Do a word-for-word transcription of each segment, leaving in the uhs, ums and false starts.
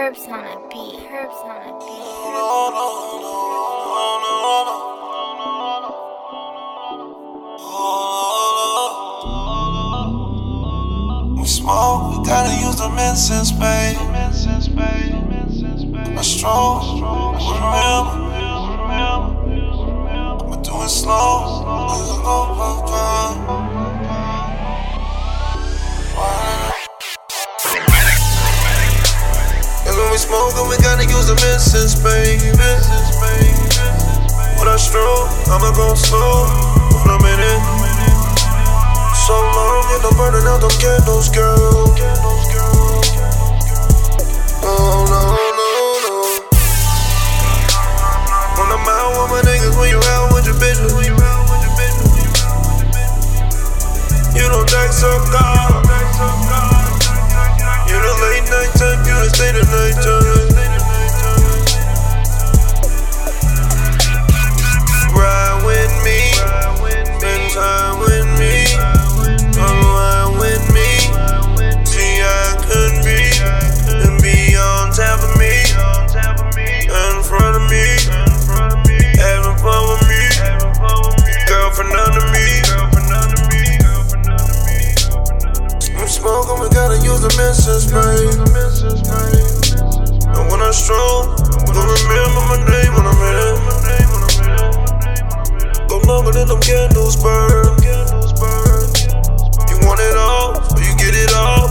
Herbs on a beat. Herbs on a beat. We smoke, we gotta use the incense, babe. I'm strong, remember. I'ma do it slow. And when we smoke, we gotta use the incense, baby. When I stroll, I'ma go slow. When I'm in it, so long, and I'm burning out them candles, girl. Oh no, no, no. When I'm out with my niggas, when you out with your bitches, you don't text up, God. You the late night time, you the stay the night time. Ride with me, spend time with me, unwind with me. See I could be, and be on top of me, in front of me, having fun with me, girlfriend under me. We smoking, we gotta use the incense, babe. And when I stroll, don't remember my name when I'm in. Go longer than them candles burn. You want it all, or you get it all.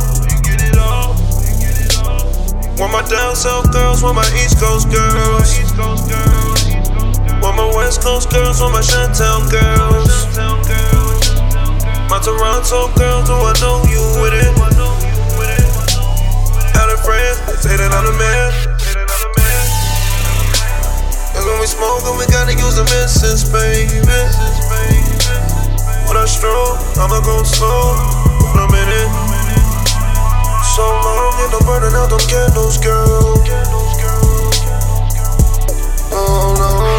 Want my down south girls, want my east coast girls. Want my west coast girls, want my Shantown girls. My Toronto girls, do I know you with it? Out of friends, they say that I'm the man. And when we smoke, we gotta use the incense, baby. When I stroll, I'ma go slow. When I'm in it, so long, and I'm burning out them candles, girl. Oh no.